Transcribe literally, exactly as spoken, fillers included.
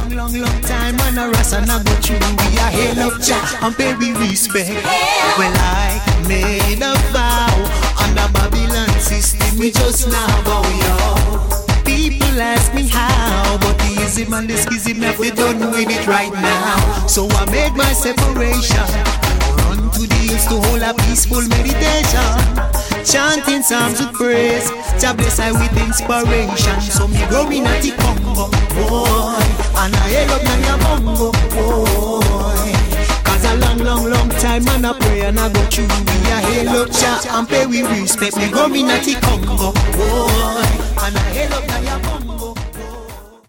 long, long, long time, man, a ras and I go through. We a hail up chat and pay we respect. Well, I made a vow under Babylon system, we just now bow, yo. People ask me how, but the ism and the schism have we done with it right now. So I made my separation, run to the hills to hold a peaceful meditation, chanting psalms of praise, Jah bless I with inspiration. So me growing at the Congo, boy, and I hail up na bongo, boy. Cause a long, long, long time man I pray and I go through. We a hail up Jah and pay we respect. Me growing at the Congo, boy, and I hail up na